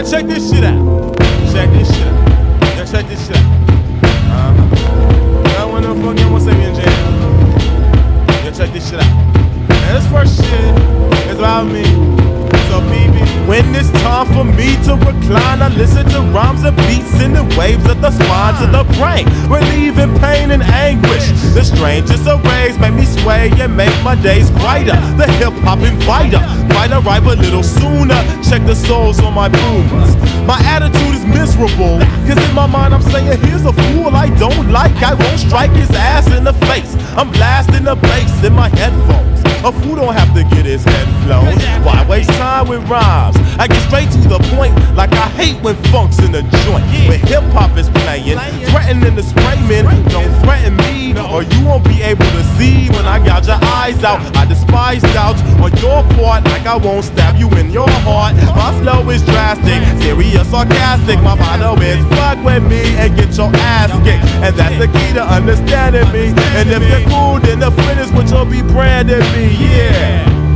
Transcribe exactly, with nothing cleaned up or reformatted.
check this shit out. Check this shit out. Yeah, check this shit out. Uh-huh. I wanna fucking what's in jam. Yeah, check this shit out. And this first shit is about me. So baby, when it's time for me to recline, I listen to rhymes and beats in the waves of the spine to the brain, relieving pain and anguish. The strangest arrays make me sway and make my days brighter. The hip-hop inviter might arrive a little sooner. Check the souls on my boomers. My attitude is miserable, cause in my mind I'm saying here's a fool I don't like. I won't strike his ass in the face. I'm blasting the bass in my headphones. A fool don't have to get his head flown. Why waste time with rhymes? I get straight to the point, like I hate when funk's in the joint. When hip-hop is playing, threatening to spray men. Don't threaten me, or you won't be able to see when I gouge your eyes out. I despise doubts on your part, like I won't stab you in your heart. My flow is drastic, serious, sarcastic. My motto is fuck with me and get your ass kicked. And that's the key to understanding me. And if you're cool, then the friend is what you'll be branding me. Yeah.